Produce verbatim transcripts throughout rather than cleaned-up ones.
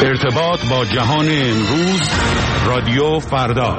ارتباط با جهان امروز، رادیو فردا.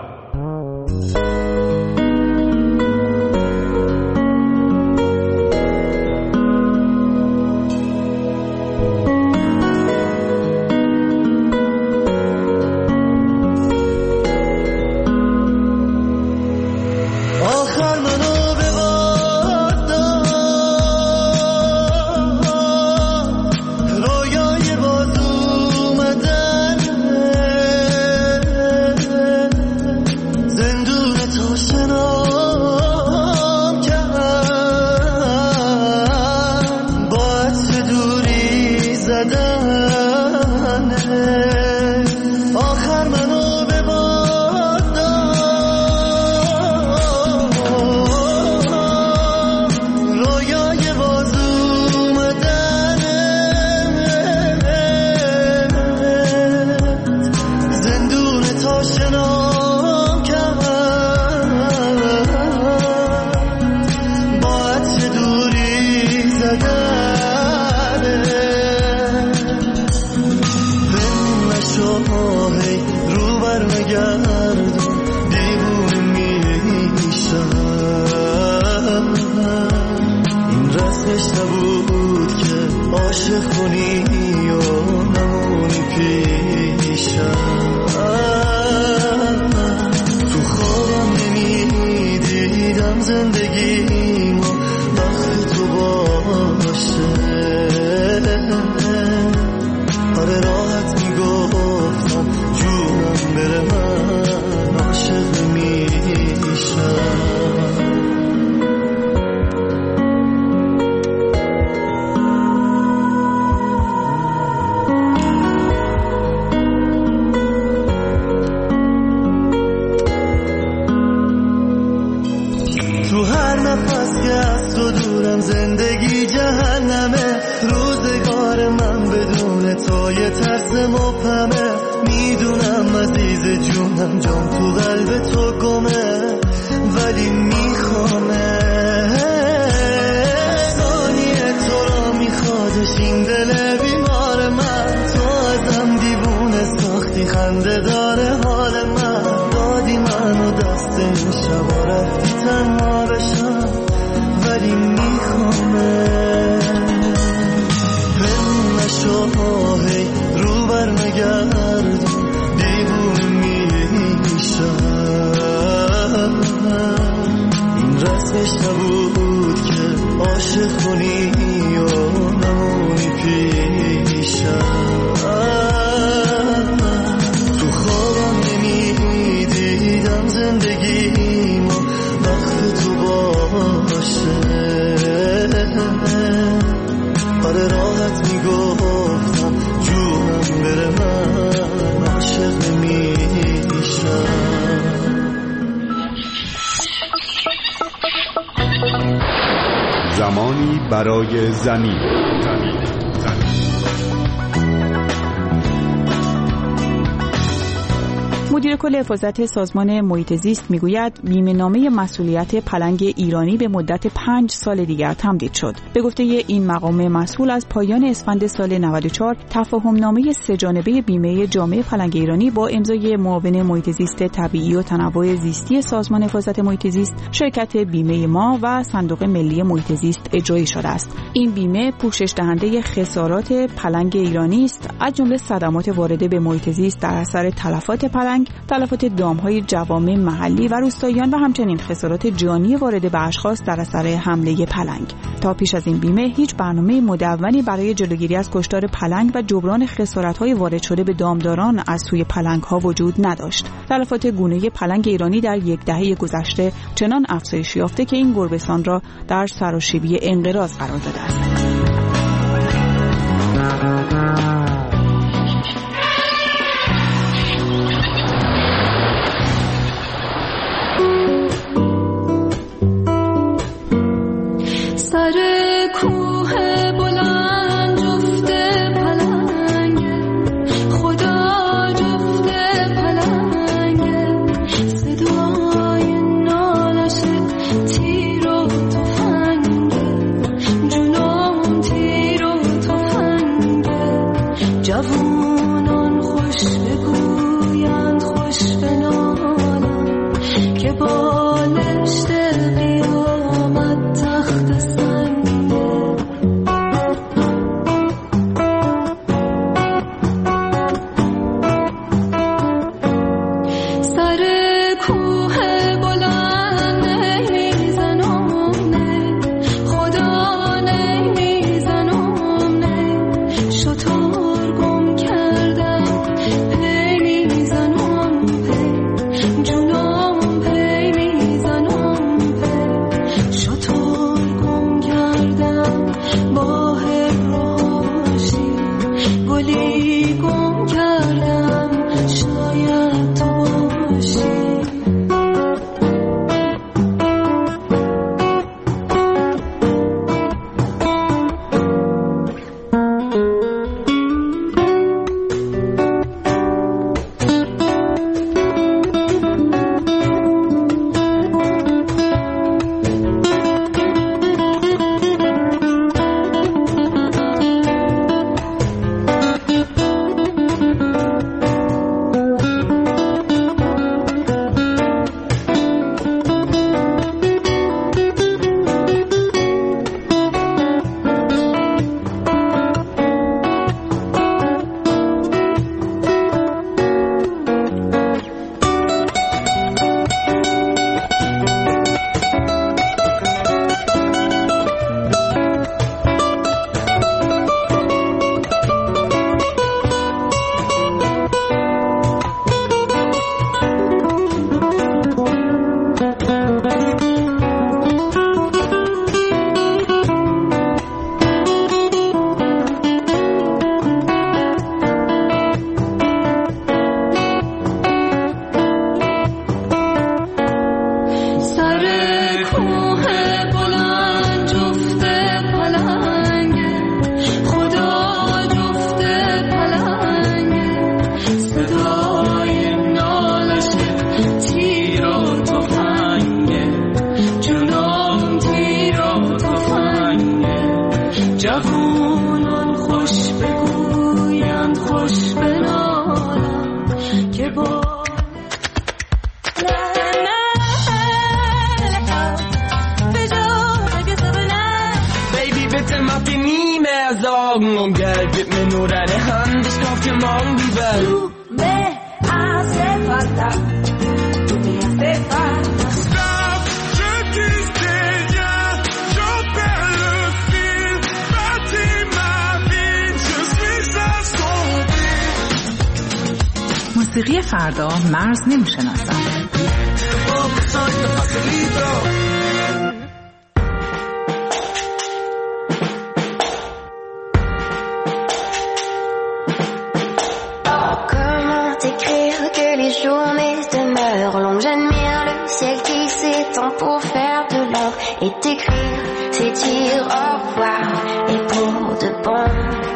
زمانی برای زمین. مدیر کل حفاظت سازمان محیط زیست میگوید بیمه‌نامه مسئولیت پلنگ ایرانی به مدت پنج سال دیگر تمدید شد. به گفته این مقام مسئول، از پایان اسفند سال نود و چهار تفاهم‌نامه سه جانبه بیمه جامع پلنگ ایرانی با امضای معاون محیط زیست طبیعی و تنوع زیستی سازمان حفاظت محیط زیست، شرکت بیمه ما و صندوق ملی محیط زیست اجرایی شده است. این بیمه پوشش دهنده خسارات پلنگ ایرانی است، از جمله صدمات وارده به محیط زیست در اثر تلفات پلنگ، تلفات دام‌های جوامع محلی و روستاییان و همچنین خسارات جانی وارده به اشخاص در اثر حمله پلنگ. تا پیش از این بیمه هیچ برنامه مدونی برای جلوگیری از کشتار پلنگ و جبران خسارت‌های وارد شده به دامداران از سوی پلنگ‌ها وجود نداشت. تلفات گونه پلنگ ایرانی در یک دهه گذشته چنان افزایش یافته که این گربه‌سان را در سراشیبی انقراض قرار داده است. جوون گلی گم کردم شاید تو باشی. موسیقی فردا مرز نمی‌شناسد. Comment écrire que les journées demeurent longues? J'admire le ciel qui s'étend pour faire de l'ombre et t'écrire, c'est dire au revoir et pour de bon.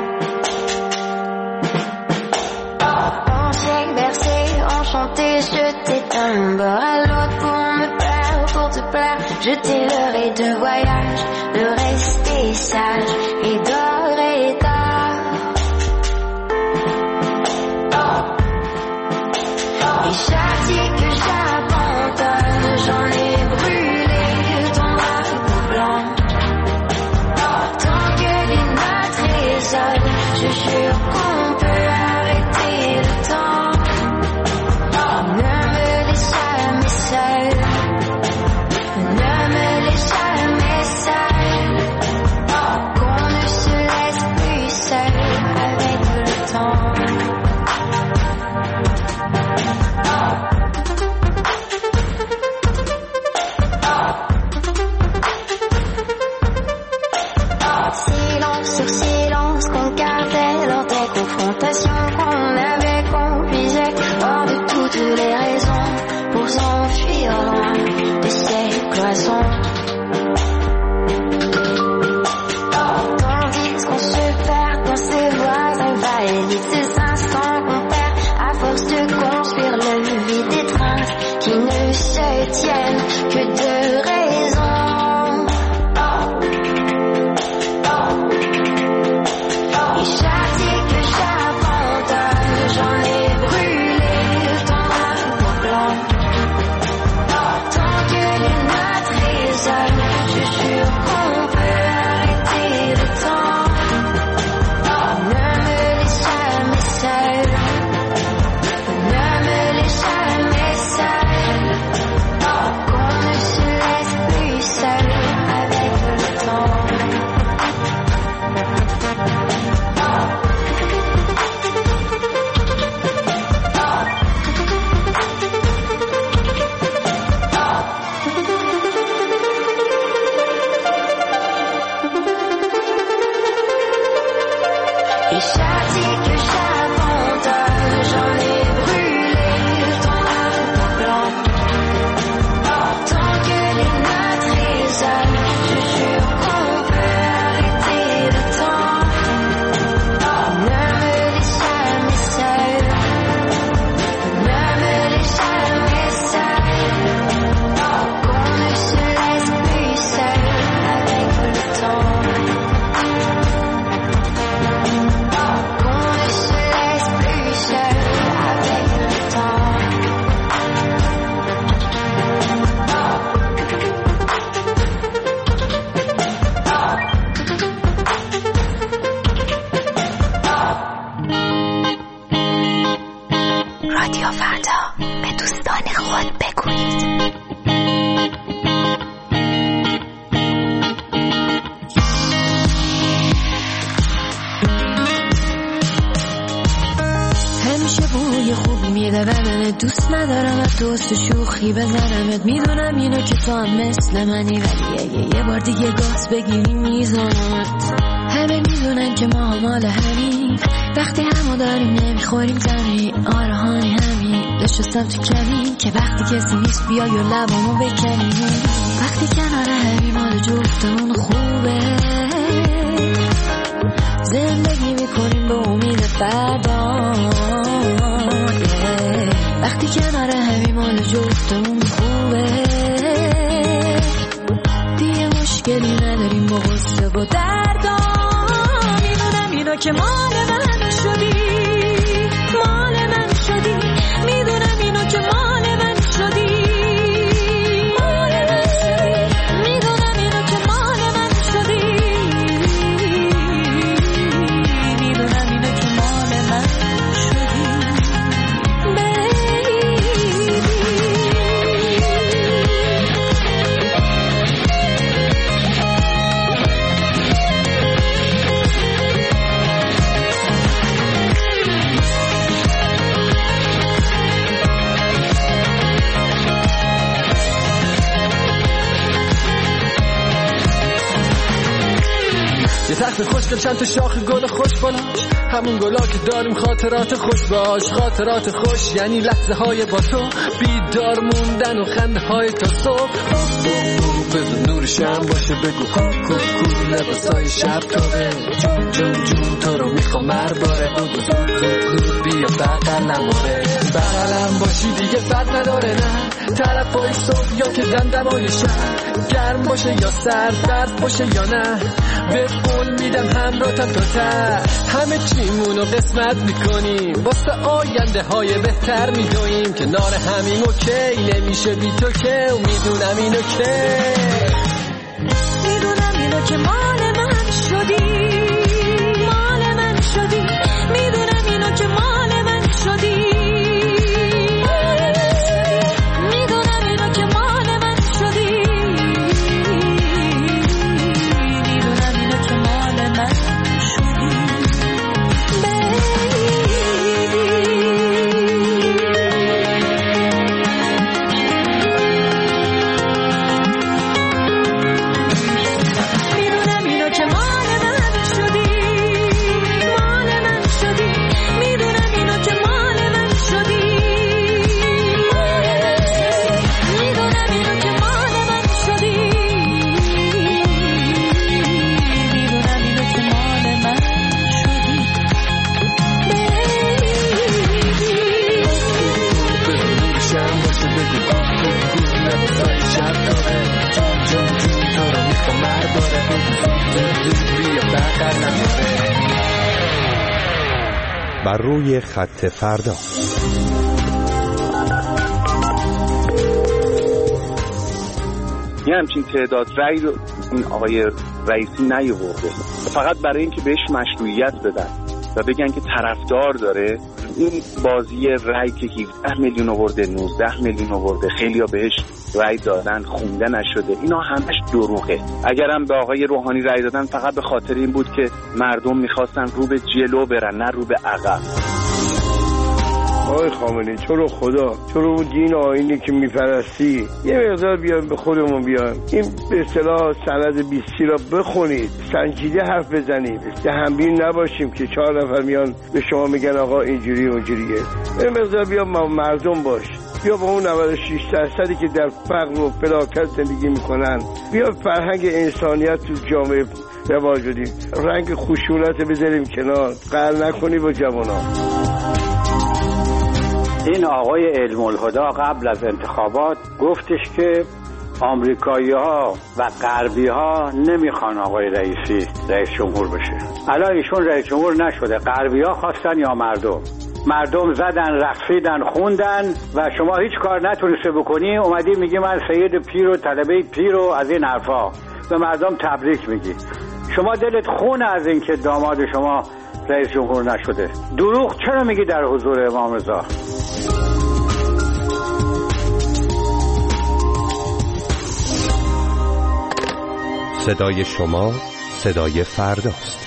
Chanter, jeter d'un bord à l'autre pour me plaire, pour te plaire. Je t'aimerai de voyage, de rester sage et d'or et d'or. Et chaque dit que j'abandonne, j'en ai brûlé ton drapeau blanc. Tant que les notes résonnent, je jure qu'on peut arrêter le temps. Qu'on avait, qu'on puisait hors de toutes les raisons pour s'enfuir loin de ces cloisons. Tandis qu'on se perd dans ces voies invalides, ces instants qu'on perd à force de construire le vide des trains qui ne se tiennent que de raison. J'en ai brûlé ton drapeau blanc. Tant que les notes رادیو فردا، به دوستان خود بگویید. همیشه بوی خوب میده بدنه، دوست ندارم از دوست شوخی بزنمت. میدونم اینو که تو هم مثل منی، ولی اگه یه بار دیگه گاز بگیری میزنمت. همه میدونن که ما مال همین، وقتی همو داریم نمیخوریم زمین. آره هانی همین نشستم تو کمین، که وقتی کسی نیست بیای و لبامو بکنیم. وقتی کنار همین مال جفتمون خوبه، زندگی میکنیم به امید فردا. وقتی کنار همین مال جفتمون خوبه، دیگه مشکلی نداریم با غصه و دردا. میدونم اینو که مال من شدی، مال من شدی. میدونم اینو که مال من شدی، مال من شدی. میدونم اینو که مال من شدی، میدونم اینو که مال من شدی. یه تخت خوشگل چند تا شاخ گل خوش بالا، همون گلا که داریم خاطرات خوش باش. خاطرات خوش یعنی لحظه های با تو، بیدار موندن و خنده های تا صبح. بذار نور شم باشه بگو کو کو کو، لباسای شب توه. جون جون جون تو رو میخوام مرباره، بگو زود زود زود بیا بغلم آره. بغلم باشی دیگه فرق نداره نه، طرفای صبح یا که دمدمای شب. گرم باشه یا سرد، برف باشه یا نه، به قول میدم همراهتم تا ته. همه چیمونو قسمت میکنیم، واسه آینده های بهتر میدویم. کنار همین اوکی نمیشه بی تو که، و میدونم اینو که میدونم اینو که مال من شدی، مال من شدی. میدونم اینو که مال من شدی، مال من شدی. میدونم اینو که مال من شدی، میدونم اینو که مال من شدی. بر روی خط فردا. یه همچین تعداد رأی رو این آقای رئیسی نیاورده، فقط برای اینکه بهش مشروعیت بدن و بگن که طرفدار داره. این بازی رأی که هفده میلیون آورده، نوزده میلیون آورده، خیلی ها بهش رأی دادن، خونده نشده، اینا همش دروغه. اگرم به آقای روحانی رأی دادن فقط به خاطر این بود که مردم میخواستن رو به جلو برن، نه رو به عقب. آقای خامنه‌ای تو رو خدا، تو رو دین آیینی که میپرستی یه مقدار بیایم به خودمون بیایم، این به اصطلاح سند بیستی را بخونید، سنجیده حرف بزنید، دهنبین نباشیم که چهار نفر میان به شما میگن آقا اینجوری اونجوریه. یه مقدار بیا مردم باش، بیا با اون نود و شش درصدی که در فقر و فلاکت زندگی میکنن، بیا فرهنگ انسانیت تو جامعه رواج بدیم، رنگ خشونت بذاریم کنار، قهر نکنی با جوانان. این آقای علم الهدا قبل از انتخابات گفتش که آمریکایی ها و غربی ها نمیخوان آقای رئیسی رئیس جمهور بشه. الان ایشون رئیس جمهور نشده، غربی ها خواستن یا مردم؟ مردم زدن، رقصیدن، خوندن و شما هیچ کار نتونسته بکنی، اومدی میگی من سید پیر و طلبه پیر و از این حرفا، به مردم تبریک میگی. شما دلت خونه از این که داماد شما رئیس جمهور نشده. دروغ چرا میگی در حضور امام رضا؟ صدای شما صدای فرداست.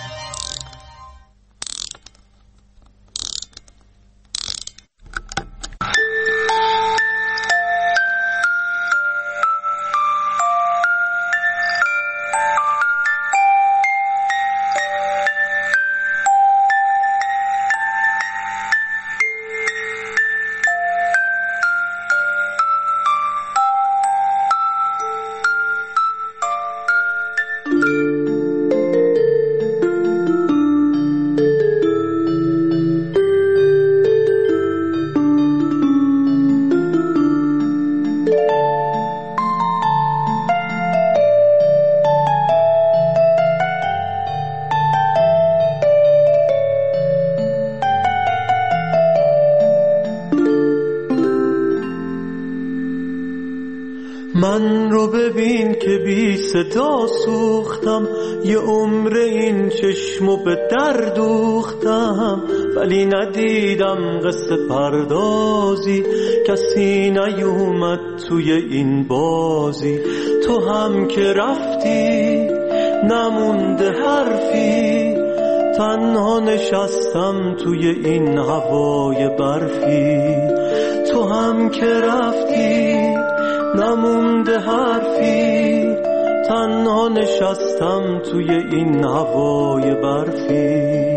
من رو ببین که بی صدا سوختم، یه عمر این چشمو به در دوختم، ولی ندیدم قصه پردازی، کسی نیومد توی این بازی. تو هم که رفتی نمونده حرفی، تنها نشستم توی این هوای برفی. تو هم که رفتی نمونده حرفی، تنها نشستم توی این هوای برفی.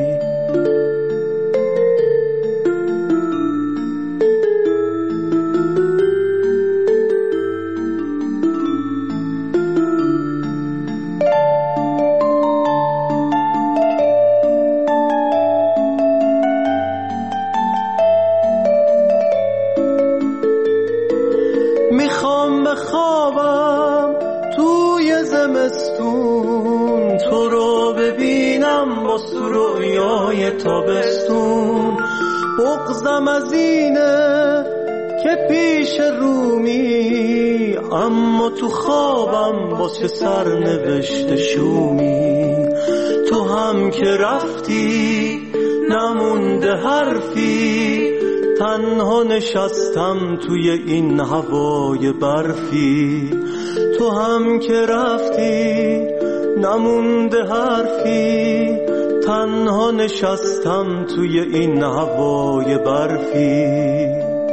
بخوابم توی زمستون، تو رو ببینم با رویای تابستون. بغضم از اینه که پیش رومی، اما تو خوابم واسه سرنوشت شومی. تو هم که رفتی نمونده حرفی، تنها نشستم توی این هوای برفی. تو هم که رفتی نمونده حرفی، تنها نشستم توی این هوای برفی.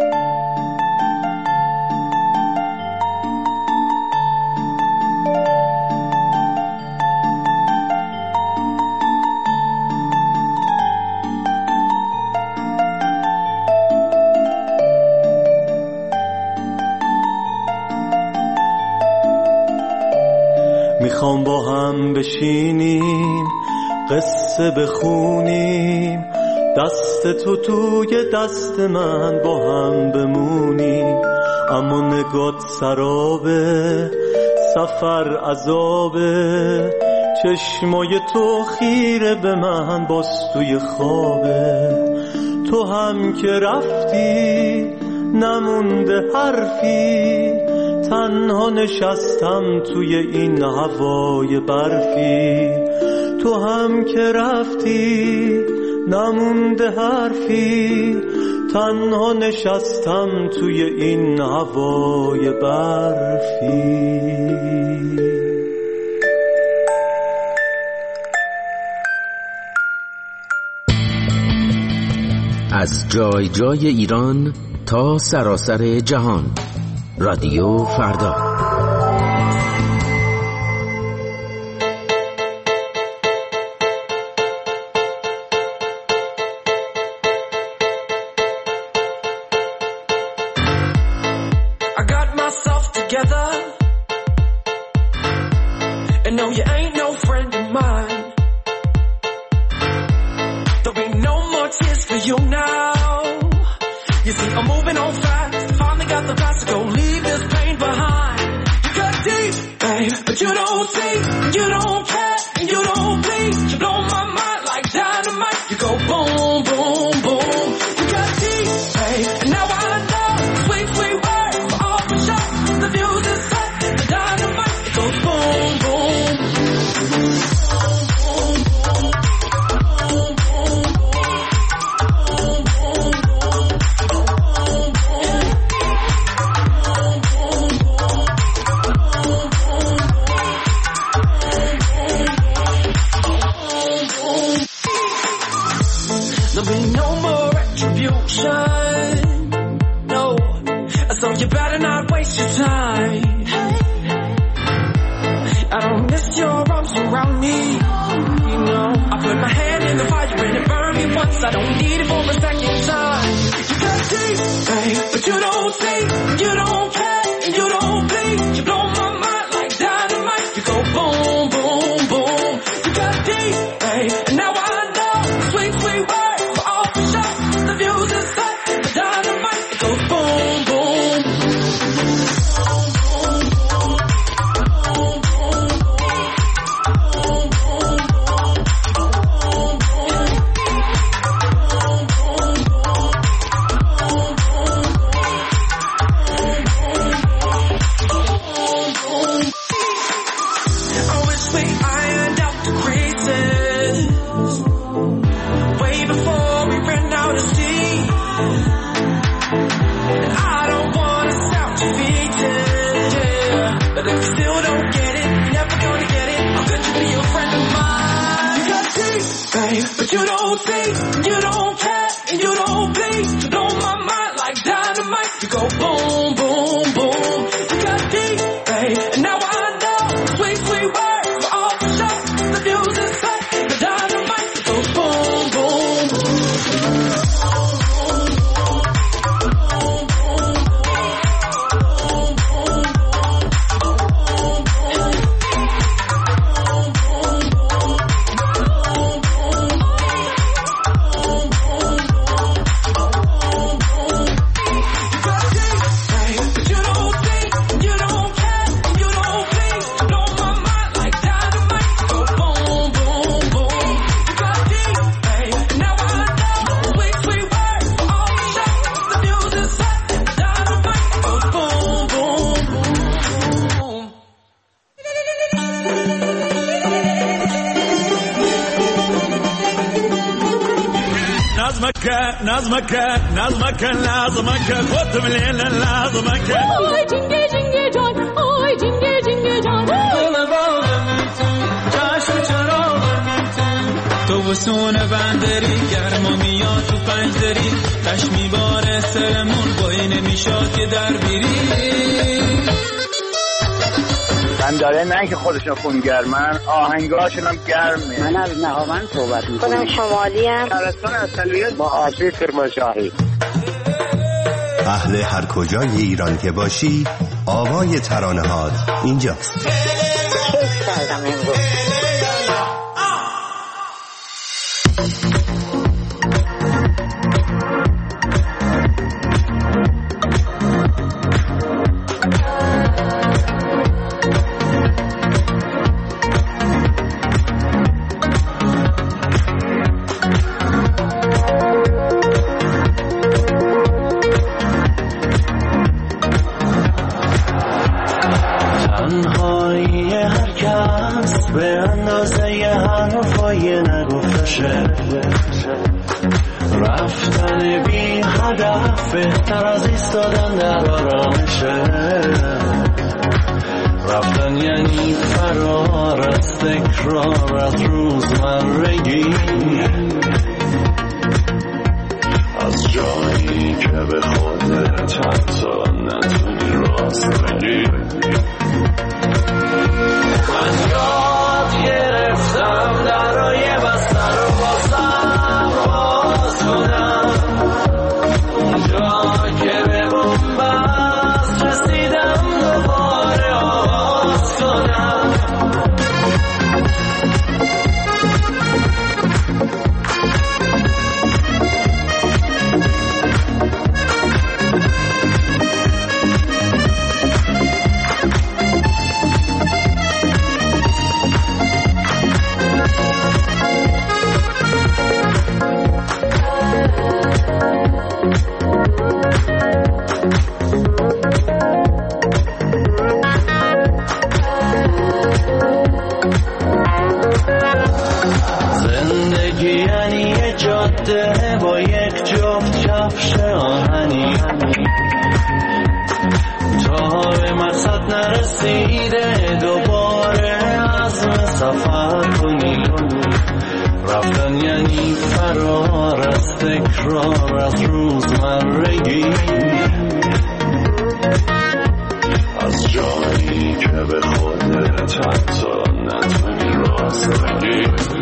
میخوام با هم بشینیم قصه بخونیم، دست تو توی دست من با هم بمونیم. اما نگات سرابه، سفر عذابه، چشمای تو خیره به من باز توی خوابه. تو هم که رفتی نمونده حرفی، تنها نشستم توی این هوای برفی. تو هم که رفتی نمونده حرفی، تنها نشستم توی این هوای برفی. از جای جای ایران تا سراسر جهان. رادیو فردا. نظمك نظمك لازمك خد من لازمك آی جنگه جنگه جان آی جنگه جنگه جان گل باغ میتون جشن چراغ میتون تو وسون بندری گرما میاد تو پنجدری تش میباره سرمون بایی نمیشاد که در بیری من داره نه که خودشون خونگرمن آهنگاشون هم گرمه. من از نهاوند صحبت میکنم. خودم شمالی هم شهرستان اصلیت با آسیب کرمانشاهی. اهل هر کجای ایران که باشی آوای ترانه‌هات اینجاست. کیف کردم امروز. رفتن بی هدف بهتر از ایستادن در آرامشه رفتن یعنی فرار از تکرار از روزمرگی شده با یک جفت کفش آهنی، تا به مقصد نرسیده دوباره عزم سفر کنی. رفتن یعنی فرار از تکرار از روزمرگی، از جایی که به خودت حتی نتونی راست بگی.